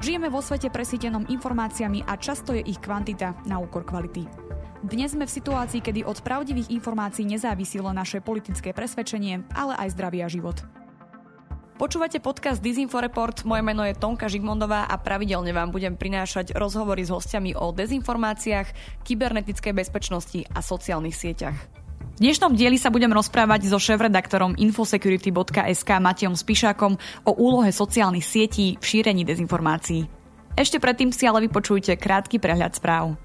Žijeme vo svete presýtenom informáciami a často je ich kvantita na úkor kvality. Dnes sme v situácii, kedy od pravdivých informácií nezávisí len naše politické presvedčenie, ale aj zdravie a život. Počúvate podcast Disinforeport, moje meno je Tonka Žigmondová a pravidelne vám budem prinášať rozhovory s hostiami o dezinformáciách, kybernetickej bezpečnosti a sociálnych sieťach. V dnešnom dieli sa budem rozprávať so šéfredaktorom infosecurity.sk Matejom Spišákom o úlohe sociálnych sietí v šírení dezinformácií. Ešte predtým si ale vypočujte krátky prehľad správ.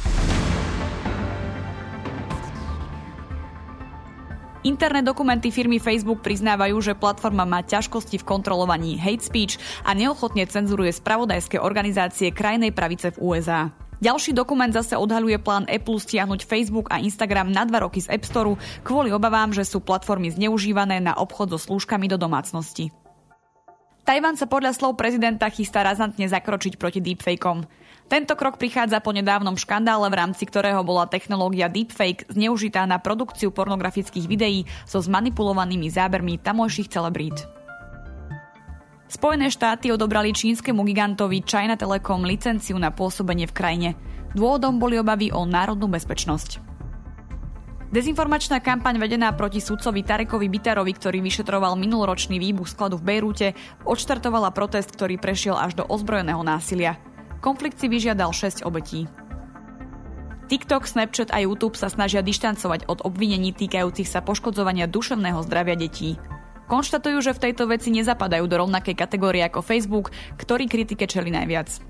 Interné dokumenty firmy Facebook priznávajú, že platforma má ťažkosti v kontrolovaní hate speech a neochotne cenzuruje spravodajské organizácie krajnej pravice v USA. Ďalší dokument zase odhaľuje plán Apple stiahnuť Facebook a Instagram na 2 roky z App Storeu kvôli obavám, že sú platformy zneužívané na obchod so slúžkami do domácnosti. Tajvan sa podľa slov prezidenta chystá razantne zakročiť proti deepfakeom. Tento krok prichádza po nedávnom škandále, v rámci ktorého bola technológia deepfake zneužitá na produkciu pornografických videí so zmanipulovanými zábermi tamojších celebrít. Spojené štáty odobrali čínskemu gigantovi China Telecom licenciu na pôsobenie v krajine. Dôvodom boli obavy o národnú bezpečnosť. Dezinformačná kampaň vedená proti sudcovi Tarekovi Bitarovi, ktorý vyšetroval minuloročný výbuch skladu v Bejrúte, odštartovala protest, ktorý prešiel až do ozbrojeného násilia. Konflikt si vyžiadal 6 obetí. TikTok, Snapchat a YouTube sa snažia dištancovať od obvinení týkajúcich sa poškodzovania duševného zdravia detí. Konštatujú, že v tejto veci nezapadajú do rovnakej kategórie ako Facebook, ktorý kritike čelí najviac.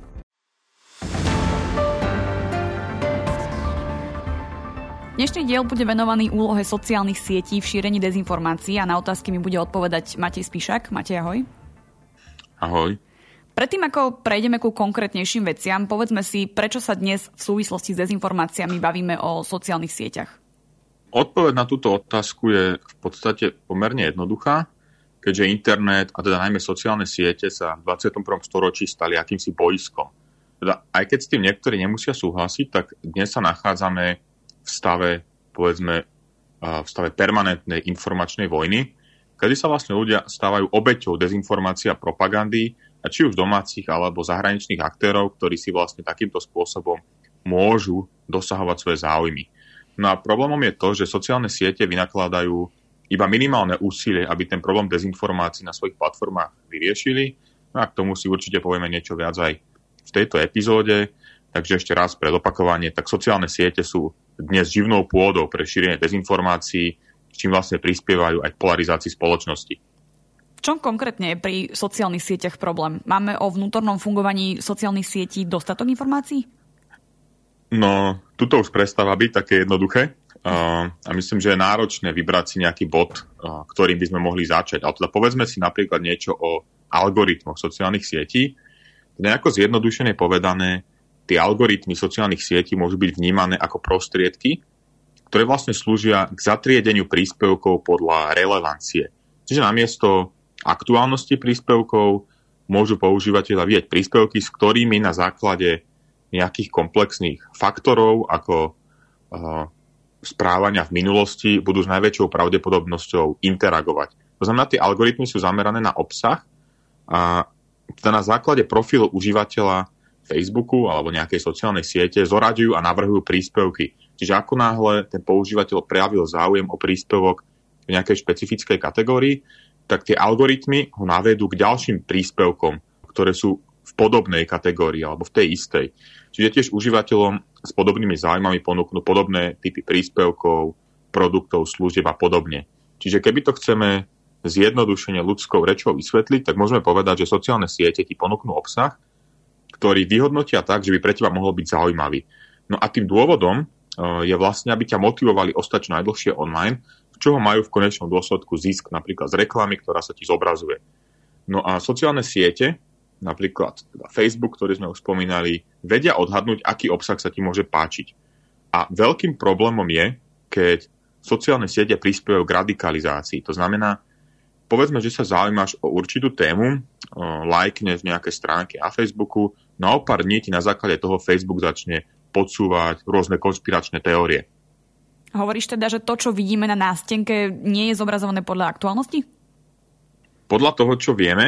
Dnešný diel bude venovaný úlohe sociálnych sietí v šírení dezinformácií a na otázky mi bude odpovedať Matej Spišák. Matej, ahoj. Ahoj. Predtým, ako prejdeme ku konkrétnejším veciam, povedzme si, prečo sa dnes v súvislosti s dezinformáciami bavíme o sociálnych sieťach. Odpoveď na túto otázku je v podstate pomerne jednoduchá, keďže internet a teda najmä sociálne siete sa v 21. storočí stali akýmsi bojiskom. Teda aj keď s tým niektorí nemusia súhlasiť, tak dnes sa nachádzame v stave, povedzme, v stave permanentnej informačnej vojny, kedy sa vlastne ľudia stávajú obeťou dezinformácií a propagandy, a či už domácich alebo zahraničných aktérov, ktorí si vlastne takýmto spôsobom môžu dosahovať svoje záujmy. No a problémom je to, že sociálne siete vynakladajú iba minimálne úsilie, aby ten problém dezinformácií na svojich platformách vyriešili. No a k tomu si určite povieme niečo viac aj v tejto epizóde. Takže ešte raz pre opakovanie, tak sociálne siete sú dnes živnou pôdou pre šírenie dezinformácií, s čím vlastne prispievajú aj k polarizácii spoločnosti. V čom konkrétne je pri sociálnych sieťach problém? Máme o vnútornom fungovaní sociálnych sietí dostatok informácií? No, tuto už prestáva byť také jednoduché a myslím, že je náročné vybrať si nejaký bod, ktorým by sme mohli začať. Ale teda povedzme si napríklad niečo o algoritmoch sociálnych sietí. Nejako zjednodušene povedané, tie algoritmy sociálnych sietí môžu byť vnímané ako prostriedky, ktoré vlastne slúžia k zatriedeniu príspevkov podľa relevancie. Čiže namiesto aktuálnosti príspevkov môžu používateľia vidieť príspevky, s ktorými na základe nejakých komplexných faktorov, ako správania v minulosti, budú s najväčšou pravdepodobnosťou interagovať. To znamená, tie algoritmy sú zamerané na obsah a teda na základe profilu užívateľa Facebooku alebo nejakej sociálnej siete zoraďujú a navrhujú príspevky. Čiže ako náhle ten používateľ prejavil záujem o príspevok v nejakej špecifickej kategórii, tak tie algoritmy ho navedú k ďalším príspevkom, ktoré sú v podobnej kategórii alebo v tej istej. Čiže tiež užívateľom s podobnými záujmami ponúknú podobné typy príspevkov, produktov, služieb a podobne. Čiže keby to chceme zjednodušene ľudskou rečou vysvetliť, tak môžeme povedať, že sociálne siete ti ponúknú obsah, ktorý vyhodnotia tak, že by pre teba mohol byť zaujímavý. No a tým dôvodom je vlastne, aby ťa motivovali ostať čo najdlhšie online, z čoho majú v konečnom dôsledku zisk napríklad z reklamy, ktorá sa ti zobrazuje. No a sociálne siete, napríklad Facebook, ktorý sme už spomínali, vedia odhadnúť, aký obsah sa ti môže páčiť. A veľkým problémom je, keď sociálne siete prispievajú k radikalizácii. To znamená, povedzme, že sa zaujímaš o určitú tému, lajkneš nejaké stránky na Facebooku, no o pár dní ti na základe toho Facebook začne podsúvať rôzne konšpiračné teórie. Hovoríš teda, že to, čo vidíme na nástenke, nie je zobrazované podľa aktuálnosti? Podľa toho, čo vieme,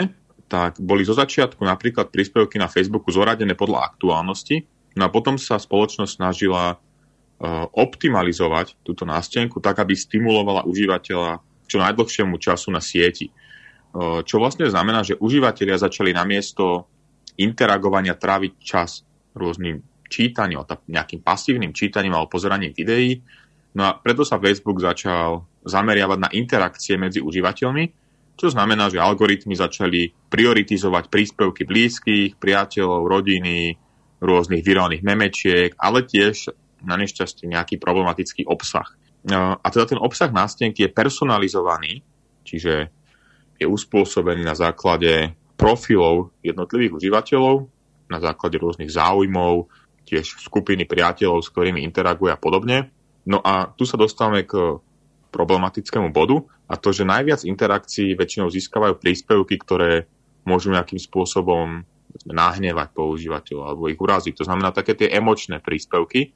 tak boli zo začiatku napríklad príspevky na Facebooku zoradené podľa aktuálnosti, no a potom sa spoločnosť snažila optimalizovať túto nástenku tak, aby stimulovala užívateľa k čo najdlhšiemu času na sieti. Čo vlastne znamená, že užívateľia začali namiesto interagovania tráviť čas rôznym čítaním, nejakým pasívnym čítaním alebo pozeraním videí. No a preto sa Facebook začal zameriavať na interakcie medzi užívateľmi, čo znamená, že algoritmy začali prioritizovať príspevky blízkych, priateľov, rodiny, rôznych virálnych memečiek, ale tiež na nešťastie nejaký problematický obsah. A teda ten obsah nástenky je personalizovaný, čiže je uspôsobený na základe profilov jednotlivých užívateľov, na základe rôznych záujmov, tiež skupiny priateľov, s ktorými interaguje a podobne. No a tu sa dostávame k problematickému bodu, a to, že najviac interakcií väčšinou získavajú príspevky, ktoré môžu nejakým spôsobom nahnevať používateľov alebo ich uraziť. To znamená také tie emočné príspevky.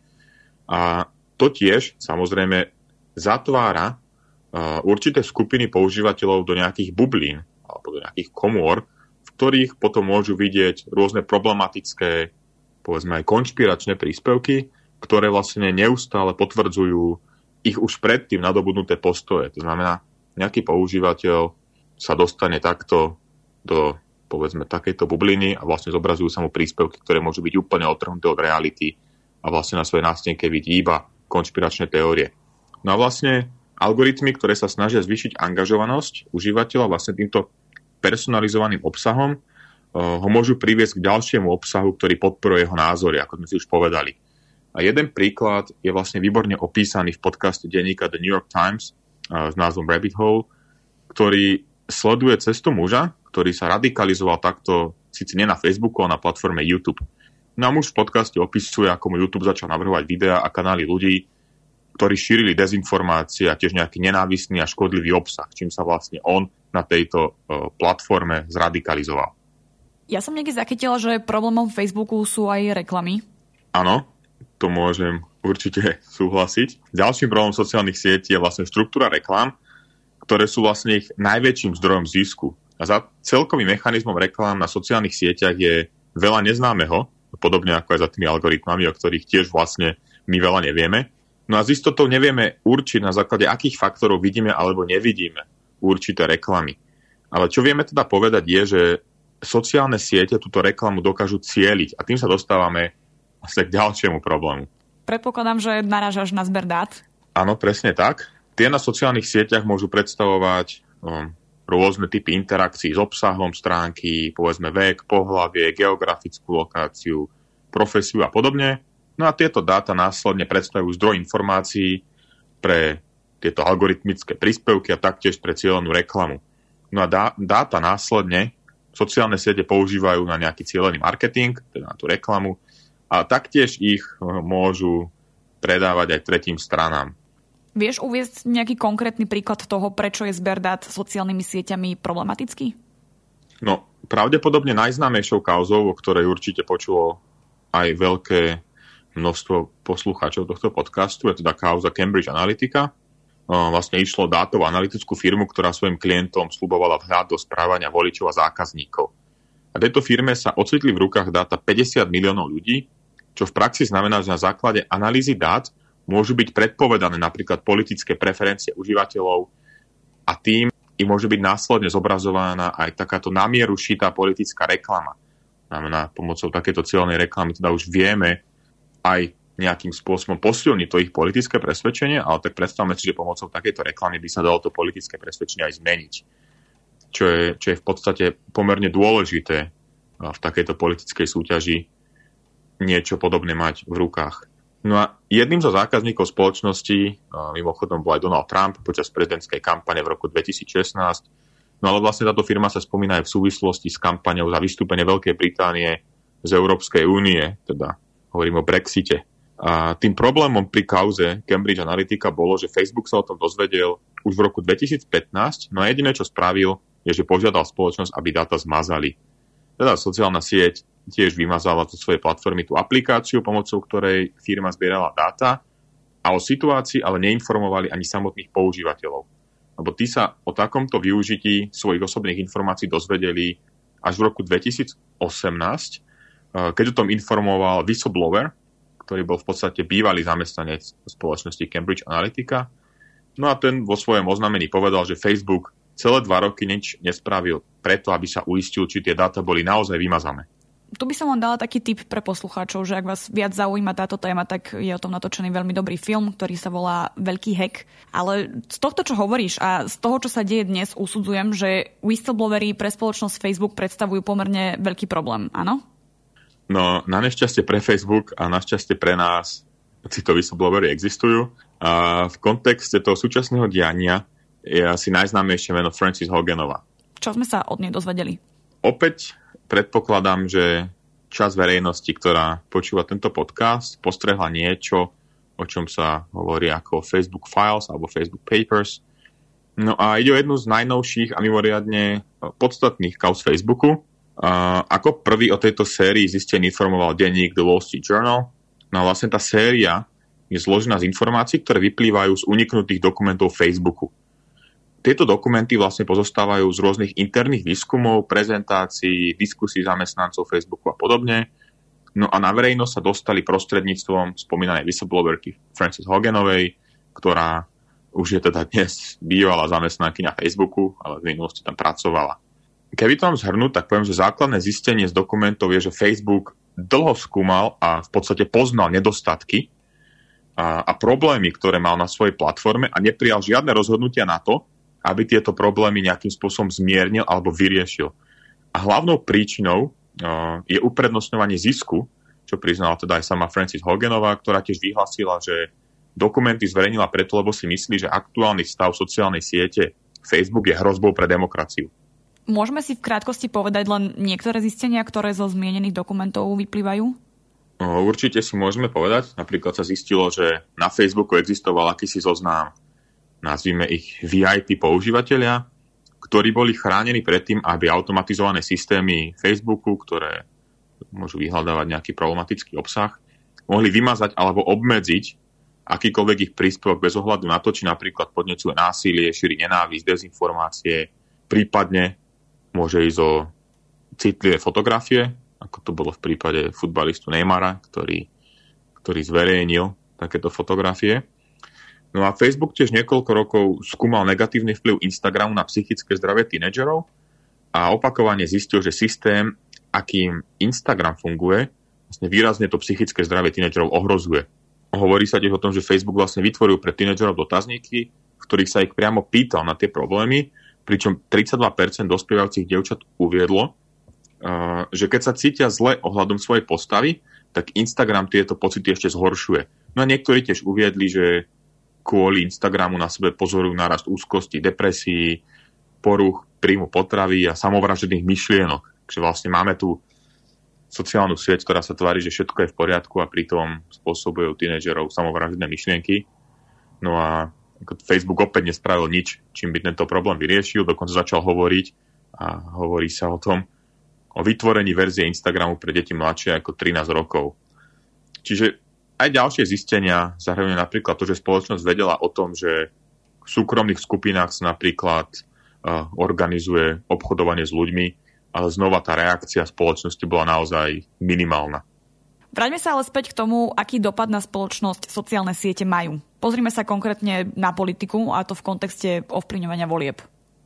A to tiež samozrejme zatvára určité skupiny používateľov do nejakých bublín alebo do nejakých komôr, v ktorých potom môžu vidieť rôzne problematické, povedzme aj konšpiračné príspevky, ktoré vlastne neustále potvrdzujú ich už predtým nadobudnuté postoje. To znamená, nejaký používateľ sa dostane takto do, povedzme, takejto bubliny a vlastne zobrazujú sa mu príspevky, ktoré môžu byť úplne odtrhnuté od reality a vlastne na svojej nástenke vidí iba konšpiračné teórie. No a vlastne algoritmy, ktoré sa snažia zvýšiť angažovanosť užívateľa vlastne týmto personalizovaným obsahom, ho môžu priviesť k ďalšiemu obsahu, ktorý podporuje jeho názory, ako sme si už povedali. A jeden príklad je vlastne výborne opísaný v podcaste denníka The New York Times s názvom Rabbit Hole, ktorý sleduje cestu muža, ktorý sa radikalizoval takto, síce nie na Facebooku, ale na platforme YouTube. No a muž v podcaste opisuje, ako mu YouTube začal navrhovať videá a kanály ľudí, ktorí šírili dezinformácie a tiež nejaký nenávistný a škodlivý obsah, čím sa vlastne on na tejto platforme zradikalizoval. Ja som niekde zachytila, že problémom Facebooku sú aj reklamy. Áno, to môžem určite súhlasiť. Ďalším problémom sociálnych sietí je vlastne štruktúra reklám, ktoré sú vlastne ich najväčším zdrojom zisku. A za celkovým mechanizmom reklám na sociálnych sieťach je veľa neznámeho, podobne ako aj za tými algoritmami, o ktorých tiež vlastne my veľa nevieme. No a z istotou nevieme určiť, na základe akých faktorov vidíme alebo nevidíme určité reklamy. Ale čo vieme teda povedať je, že sociálne siete túto reklamu dokážu cieliť a tým sa dostávame vlastne k ďalšiemu problému. Predpokladám, že narážaš na zber dát. Áno, presne tak. Tie na sociálnych sieťach môžu predstavovať rôzne typy interakcií s obsahom stránky, povedzme vek, pohlavie, geografickú lokáciu, profesiu a podobne. No a tieto dáta následne predstavujú zdroj informácií pre tieto algoritmické príspevky a taktiež pre cieľenú reklamu. No a dáta následne sociálne siete používajú na nejaký cieľený marketing, teda na tú reklamu, a taktiež ich môžu predávať aj tretím stranám. Vieš uviesť nejaký konkrétny príklad toho, prečo je zber dát sociálnymi sieťami problematický? No, pravdepodobne najznámejšou kauzou, o ktorej určite počulo aj veľké množstvo poslucháčov tohto podcastu, je teda kauza Cambridge Analytica. Vlastne išlo o dátovú analytickú firmu, ktorá svojim klientom sľubovala vhľad do správania voličov a zákazníkov. A tejto firme sa ocitli v rukách dáta 50 miliónov ľudí, čo v praxi znamená, že na základe analýzy dát môžu byť predpovedané napríklad politické preferencie užívateľov a tým im môže byť následne zobrazovaná aj takáto na mieru šitá politická reklama. Znamená, pomocou takéto cieľnej reklamy teda už vieme aj nejakým spôsobom posilniť to ich politické presvedčenie, ale tak predstavme si, že pomocou takejto reklamy by sa dalo to politické presvedčenie aj zmeniť. Čo je v podstate pomerne dôležité v takejto politickej súťaži niečo podobné mať v rukách. No a jedným zo zákazníkov spoločnosti, mimochodom bol aj Donald Trump počas prezidentskej kampane v roku 2016, no ale vlastne táto firma sa spomína aj v súvislosti s kampaňou za vystúpenie Veľkej Británie z Európskej únie, teda hovorím o Brexite. A tým problémom pri kauze Cambridge Analytica bolo, že Facebook sa o tom dozvedel už v roku 2015, no a jediné, čo spravil, je, že požiadal spoločnosť, aby dáta zmazali. Teda sociálna sieť tiež vymazala zo svojej platformy tú aplikáciu, pomocou ktorej firma zbierala dáta a o situácii ale neinformovali ani samotných používateľov. Lebo tí sa o takomto využití svojich osobných informácií dozvedeli až v roku 2018, keď o tom informoval whistleblower, ktorý bol v podstate bývalý zamestnanec spoločnosti Cambridge Analytica. No a ten vo svojom oznámení povedal, že Facebook celé 2 roky nič nespravil preto, aby sa uistil, či tie dáta boli naozaj vymazané. Tu by som vám dala taký tip pre poslucháčov, že ak vás viac zaujíma táto téma, tak je o tom natočený veľmi dobrý film, ktorý sa volá Veľký hack. Ale z tohto, čo hovoríš a z toho, čo sa deje dnes, usudzujem, že whistleblowery pre spoločnosť Facebook predstavujú pomerne veľký problém, áno? No, na nešťastie pre Facebook a na šťastie pre nás títo whistleblowery existujú. A v kontexte toho súčasného diania je asi najznámejšie meno Frances Haugenová. Čo sme sa od nej dozvedeli? Opäť predpokladám, že časť verejnosti, ktorá počúva tento podcast, postrehla niečo, o čom sa hovorí ako Facebook Files alebo Facebook Papers. No a ide o jednu z najnovších a mimoriadne podstatných kauz Facebooku. Ako prvý o tejto sérii zistenie informoval denník The Wall Street Journal. No a vlastne tá séria je zložená z informácií, ktoré vyplývajú z uniknutých dokumentov Facebooku. Tieto dokumenty vlastne pozostávajú z rôznych interných výskumov, prezentácií, diskusí zamestnancov Facebooku a podobne. No a na verejnosť sa dostali prostredníctvom spomínanej whistleblowerky Frances Haugenovej, ktorá už je teda dnes bývalá zamestnankyňa Facebooku, ale v minulosti tam pracovala. Keby to mám zhrnúť, tak poviem, že základné zistenie z dokumentov je, že Facebook dlho skúmal a v podstate poznal nedostatky a problémy, ktoré mal na svojej platforme a neprijal žiadne rozhodnutia na to, aby tieto problémy nejakým spôsobom zmiernil alebo vyriešil. A hlavnou príčinou je uprednostňovanie zisku, čo priznala teda aj sama Frances Haugenová, ktorá tiež vyhlásila, že dokumenty zverejnila preto, lebo si myslí, že aktuálny stav sociálnej siete Facebook je hrozbou pre demokraciu. Môžeme si v krátkosti povedať len niektoré zistenia, ktoré zo zmienených dokumentov vyplývajú? Určite si môžeme povedať. Napríklad sa zistilo, že na Facebooku existoval akýsi zoznam, nazvime ich VIP používateľia, ktorí boli chránení predtým, aby automatizované systémy Facebooku, ktoré môžu vyhľadávať nejaký problematický obsah, mohli vymazať alebo obmedziť akýkoľvek ich príspevok bez ohľadu na to, či napríklad podnecuje násilie, šíri nenávisť, dezinformácie, prípadne môže ísť o citlivé fotografie, ako to bolo v prípade futbalistu Neymara, ktorý zverejnil takéto fotografie. No a Facebook tiež niekoľko rokov skúmal negatívny vplyv Instagramu na psychické zdravie tínedžerov a opakovane zistil, že systém, akým Instagram funguje, vlastne výrazne to psychické zdravie tínedžerov ohrozuje. Hovorí sa tiež o tom, že Facebook vlastne vytvoril pre tínedžerov dotazníky, v ktorých sa ich priamo pýtal na tie problémy, pričom 32% dospievajúcich dievčat uviedlo, že keď sa cítia zle ohľadom svojej postavy, tak Instagram tieto pocity ešte zhoršuje. No a niektorí tiež uviedli, že kvôli Instagramu na sebe pozorujú nárast úzkosti, depresí, poruch príjmu potravy a samovražedných myšlienok. Takže vlastne máme tu sociálnu sieť, ktorá sa tvári, že všetko je v poriadku a pritom spôsobujú tínedžerov samovražedné myšlienky. No a Facebook opäť nespravil nič, čím by tento problém vyriešil, dokonca začal hovoriť a hovorí sa o tom, o vytvorení verzie Instagramu pre deti mladšie ako 13 rokov. Čiže aj ďalšie zistenia zahrňujú napríklad to, že spoločnosť vedela o tom, že v súkromných skupinách sa napríklad organizuje obchodovanie s ľuďmi, ale znova tá reakcia spoločnosti bola naozaj minimálna. Vráťme sa ale späť k tomu, aký dopad na spoločnosť sociálne siete majú. Pozrime sa konkrétne na politiku, a to v kontexte ovplyvňovania volieb.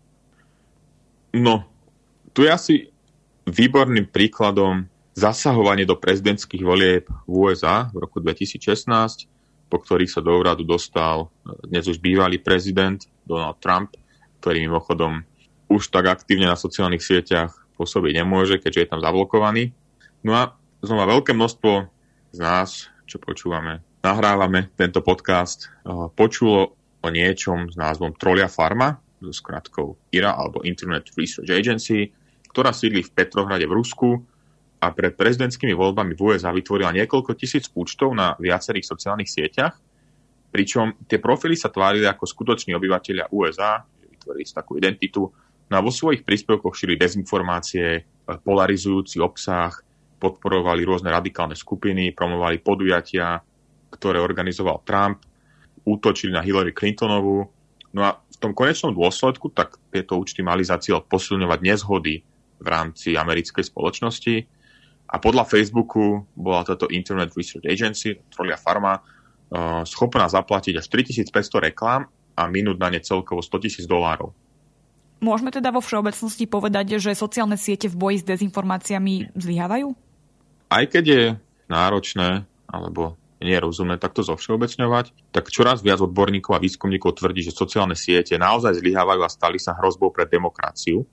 No, tu je asi výborným príkladom zasahovanie do prezidentských volieb v USA v roku 2016, po ktorých sa do úradu dostal dnes už bývalý prezident Donald Trump, ktorý mimochodom už tak aktívne na sociálnych sieťach pôsobiť nemôže, keďže je tam zablokovaný. No a znova veľké množstvo z nás, čo počúvame, nahrávame tento podcast, počulo o niečom s názvom Trolia Farma, so skratkou IRA alebo Internet Research Agency, ktorá sídli v Petrohrade v Rusku a pred prezidentskými voľbami v USA vytvorila niekoľko tisíc účtov na viacerých sociálnych sieťach, pričom tie profily sa tvárili ako skutoční obyvatelia USA, vytvorili si takú identitu, no a vo svojich príspevkoch šírili dezinformácie, polarizujúci obsah, podporovali rôzne radikálne skupiny, promovali podujatia, ktoré organizoval Trump, útočili na Hillary Clintonovú. No a v tom konečnom dôsledku tak tieto účty mali za cieľ posilňovať nezhody v rámci americkej spoločnosti. A podľa Facebooku bola táto Internet Research Agency, Trolia Pharma, schopná zaplatiť až 3500 reklám a minúť na ne celkovo $100,000. Môžeme teda vo všeobecnosti povedať, že sociálne siete v boji s dezinformáciami zlyhávajú? Aj keď je náročné, alebo nie je rozumné takto zovšeobecňovať, tak čoraz viac odborníkov a výskumníkov tvrdí, že sociálne siete naozaj zlyhávajú a stali sa hrozbou pre demokraciu.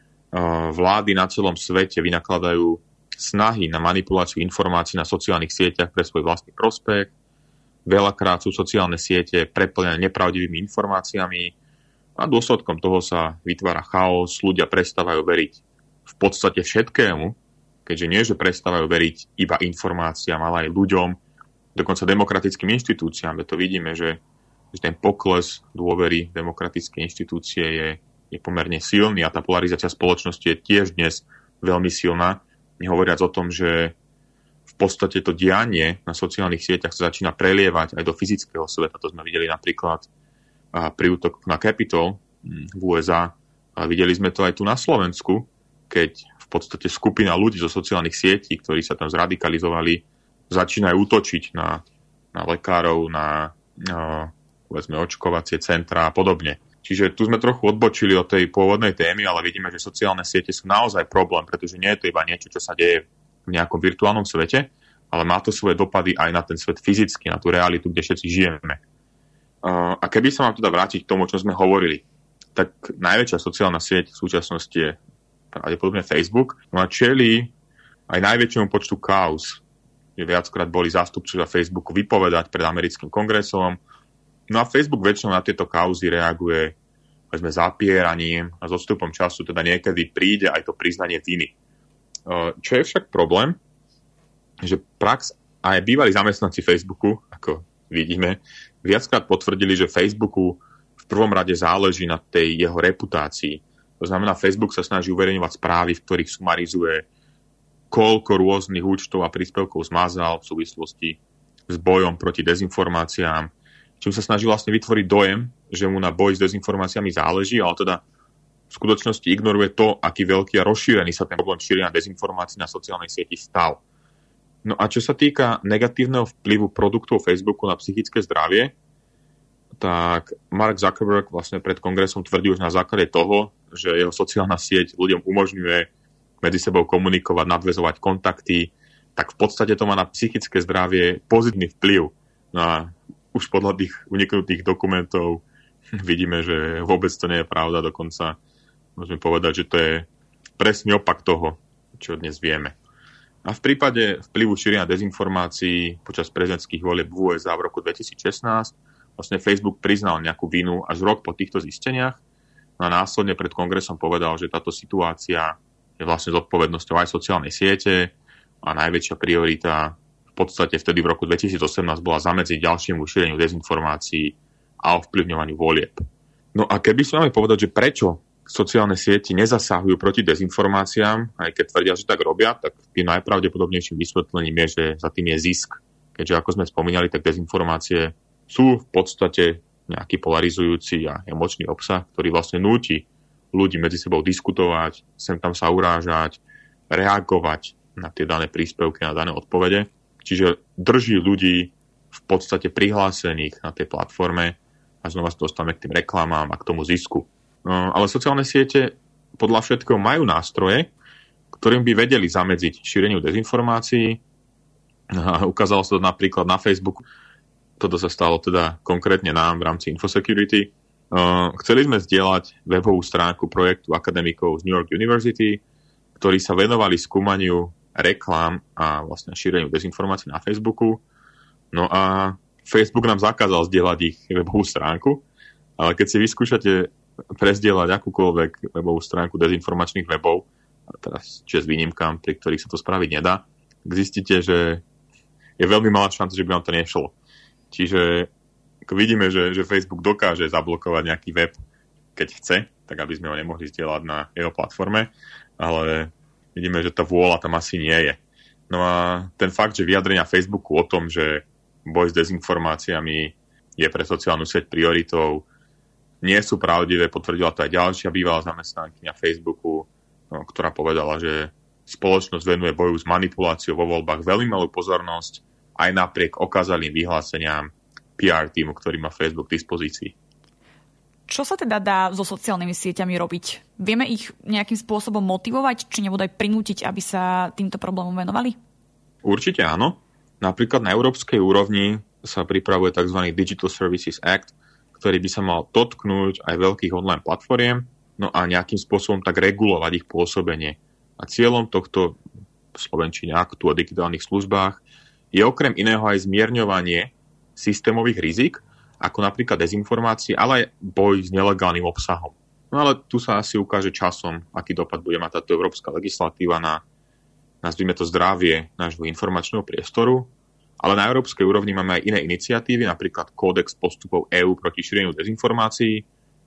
Vlády na celom svete vynakladajú snahy na manipuláciu informácií na sociálnych sieťach pre svoj vlastný prospech. Veľakrát sú sociálne siete preplnené nepravdivými informáciami a dôsledkom toho sa vytvára chaos, ľudia prestávajú veriť v podstate všetkému, keďže nie, že prestávajú veriť iba informáciám, ale aj ľuďom, dokonca demokratickým inštitúciám. To vidíme, že ten pokles dôvery v demokratické inštitúcie je pomerne silný a tá polarizácia spoločnosti je tiež dnes veľmi silná. Nehovoriac o tom, že v podstate to dianie na sociálnych sieťach sa začína prelievať aj do fyzického sveta. To sme videli napríklad pri útoku na Capitol v USA. Ale videli sme to aj tu na Slovensku, keď v podstate skupina ľudí zo sociálnych sietí, ktorí sa tam zradikalizovali, začínajú útočiť na lekárov, na povedzme očkovacie centrá a podobne. Čiže tu sme trochu odbočili od tej pôvodnej témy, ale vidíme, že sociálne siete sú naozaj problém, pretože nie je to iba niečo, čo sa deje v nejakom virtuálnom svete, ale má to svoje dopady aj na ten svet fyzicky, na tú realitu, kde všetci žijeme. A keby sa mám teda vrátiť k tomu, čo sme hovorili, tak najväčšia sociálna sieť v súčasnosti je pravdepodobne Facebook. No a čelí aj najväčšiemu počtu kauz, kde viackrát boli zástupcovia Facebooku vypovedať pred americkým kongresom. No a Facebook väčšinou na tieto kauzy reaguje povedzme zapieraním a s odstupom času teda niekedy príde aj to priznanie viny. Čo je však problém, že prax aj bývalí zamestnanci Facebooku, ako vidíme, viackrát potvrdili, že Facebooku v prvom rade záleží na tej jeho reputácii. To znamená, Facebook sa snaží uverejňovať správy, v ktorých sumarizuje, koľko rôznych účtov a príspevkov zmazal v súvislosti s bojom proti dezinformáciám, čím sa snaží vlastne vytvoriť dojem, že mu na boj s dezinformáciami záleží, ale teda v skutočnosti ignoruje to, aký veľký a rozšírený sa ten problém šírenia dezinformácií na sociálnej sieti stal. No a čo sa týka negatívneho vplyvu produktov Facebooku na psychické zdravie, tak Mark Zuckerberg vlastne pred kongresom tvrdí už na základe toho, že jeho sociálna sieť ľuďom umožňuje medzi sebou komunikovať, nadväzovať kontakty, tak v podstate to má na psychické zdravie pozitívny vplyv. No a už podľa tých uniknutých dokumentov vidíme, že vôbec to nie je pravda, dokonca môžeme povedať, že to je presný opak toho, čo dnes vieme. A v prípade vplyvu šírenia dezinformácií počas prezidentských volieb v USA v roku 2016 vlastne Facebook priznal nejakú vinu až rok po týchto zisteniach a následne pred kongresom povedal, že táto situácia je vlastne zodpovednosťou aj sociálnej siete a najväčšia priorita v podstate vtedy v roku 2018 bola zamedziť ďalšiemu šíreniu dezinformácií a ovplyvňovaniu volieb. No a keby sme mali povedať, že prečo sociálne siete nezasahujú proti dezinformáciám, aj keď tvrdia, že tak robia, tak tým najpravdepodobnejším vysvetlením je, že za tým je zisk. Keďže ako sme spomínali, tak dezinformácie sú v podstate nejaký polarizujúci a emočný obsah, ktorý vlastne núti ľudí medzi sebou diskutovať, sem tam sa urážať, reagovať na tie dané príspevky, na dané odpovede. Čiže drží ľudí v podstate prihlásených na tej platforme a znova sa dostávame k tým reklamám a k tomu zisku. Ale sociálne siete podľa všetkého majú nástroje, ktorým by vedeli zamedziť šíreniu dezinformácií. A ukázalo sa to napríklad na Facebooku. Toto sa stalo teda konkrétne nám v rámci Infosecurity. Chceli sme zdieľať webovú stránku projektu akademikov z New York University, ktorí sa venovali skúmaniu reklám a vlastne šíreniu dezinformácií na Facebooku. No a Facebook nám zakázal zdieľať ich webovú stránku, ale keď si vyskúšate prezdieľať akúkoľvek webovú stránku dezinformačných webov, a teraz s výnimkám, pri ktorých sa to spraviť nedá, zistíte, že je veľmi malá šanca, že by vám to nešlo. Čiže vidíme, že Facebook dokáže zablokovať nejaký web, keď chce, tak aby sme ho nemohli zdieľať na jeho platforme, ale vidíme, že tá vôľa tam asi nie je. No a ten fakt, že vyjadrenia Facebooku o tom, že boj s dezinformáciami je pre sociálnu sieť prioritou, nie sú pravdivé, potvrdila to aj ďalšia bývalá zamestnankyňa Facebooku. ktorá povedala, že spoločnosť venuje boju s manipuláciou vo voľbách veľmi malú pozornosť aj napriek okázalým vyhláseniam PR týmu, ktorý má Facebook k dispozícii. Čo sa teda dá so sociálnymi sieťami robiť? Vieme ich nejakým spôsobom motivovať, či nebodaj prinútiť, aby sa týmto problémom venovali? Určite áno. Napríklad na európskej úrovni sa pripravuje tzv. Digital Services Act, ktorý by sa mal dotknúť aj veľkých online platformiem, no a nejakým spôsobom tak regulovať ich pôsobenie. A cieľom tohto v slovenčine aktu o digitálnych službách je okrem iného aj zmierňovanie systémových rizik, ako napríklad dezinformácie, ale aj boj s nelegálnym obsahom. No ale tu sa asi ukáže časom, aký dopad bude mať táto európska legislatíva na, nazvime to, zdravie nášho informačného priestoru. Ale na európskej úrovni máme aj iné iniciatívy, napríklad Kódex postupov EÚ proti šíreniu dezinformácií.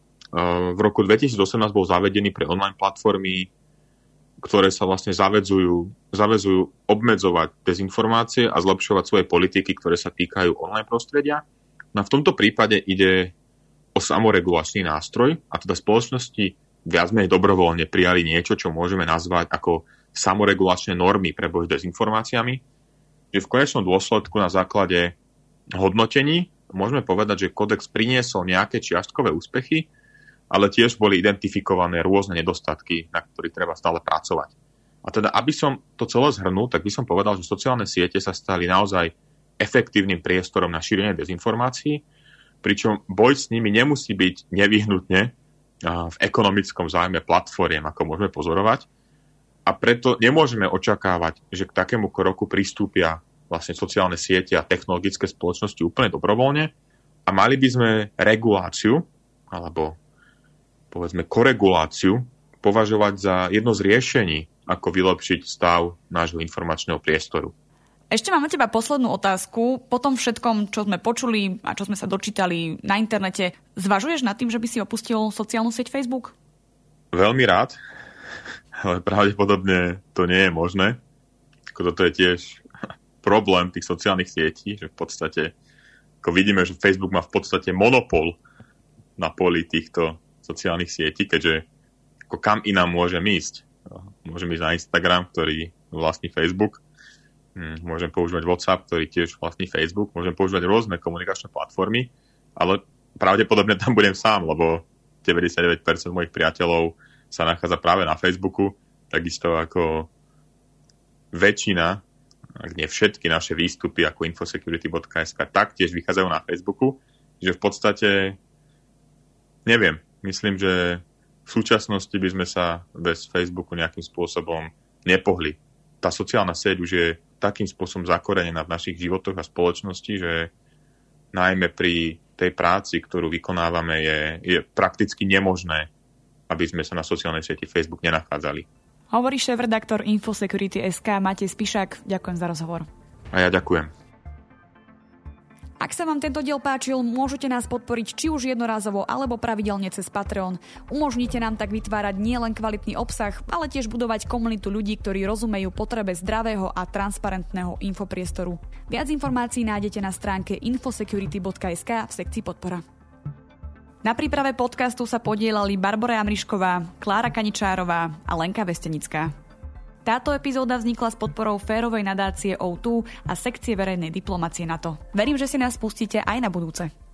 V roku 2018 bol zavedený pre online platformy, ktoré sa vlastne zaväzujú obmedzovať dezinformácie a zlepšovať svoje politiky, ktoré sa týkajú online prostredia. No a v tomto prípade ide o samoregulačný nástroj, a teda spoločnosti viac menej dobrovoľne prijali niečo, čo môžeme nazvať ako samoregulačné normy pre boj s dezinformáciami, že v konečnom dôsledku na základe hodnotení môžeme povedať, že kódex priniesol nejaké čiastkové úspechy, ale tiež boli identifikované rôzne nedostatky, na ktorých treba stále pracovať. A teda, aby som to celé zhrnul, tak by som povedal, že sociálne siete sa stali naozaj efektívnym priestorom na šírenie dezinformácií, pričom boj s nimi nemusí byť nevyhnutne v ekonomickom záujme platformiem, ako môžeme pozorovať. A preto nemôžeme očakávať, že k takému kroku pristúpia vlastne sociálne siete a technologické spoločnosti úplne dobrovoľne a mali by sme reguláciu alebo povedzme koreguláciu považovať za jedno z riešení, ako vylepšiť stav nášho informačného priestoru. Ešte mám na teba poslednú otázku. Po tom všetkom, čo sme počuli a čo sme sa dočítali na internete, zvažuješ nad tým, že by si opustil sociálnu sieť Facebook? Veľmi rád, ale pravdepodobne to nie je možné. Toto je tiež problém tých sociálnych sietí, že v podstate, ako vidíme, že Facebook má v podstate monopol na poli týchto sociálnych sietí, keďže ako kam inám môžem ísť. Môžem ísť na Instagram, ktorý vlastní Facebook, môžem používať WhatsApp, ktorý tiež vlastní Facebook, môžem používať rôzne komunikačné platformy, ale pravdepodobne tam budem sám, lebo 99% mojich priateľov sa nachádza práve na Facebooku, takisto ako väčšina, ak nie všetky naše výstupy ako infosecurity.sk taktiež vychádzajú na Facebooku, že v podstate neviem, myslím, že v súčasnosti by sme sa bez Facebooku nejakým spôsobom nepohli. Tá sociálna sieť už je takým spôsobom zakorenená v našich životoch a spoločnosti, že najmä pri tej práci, ktorú vykonávame, je prakticky nemožné, aby sme sa na sociálnej sieti Facebook nenachádzali. Hovorí šéf-redaktor Infosecurity.sk Matej Spišák. Ďakujem za rozhovor. A ja ďakujem. Ak sa vám tento diel páčil, môžete nás podporiť či už jednorázovo alebo pravidelne cez Patreon. Umožnite nám tak vytvárať nielen kvalitný obsah, ale tiež budovať komunitu ľudí, ktorí rozumejú potrebe zdravého a transparentného infopriestoru. Viac informácií nájdete na stránke infosecurity.sk v sekcii podpora. Na príprave podcastu sa podieľali Barbora Jamrišková, Klára Kaničárová a Lenka Vestenická. Táto epizóda vznikla s podporou férovej nadácie O2 a sekcie verejnej diplomacie NATO. Verím, že si nás pustíte aj na budúce.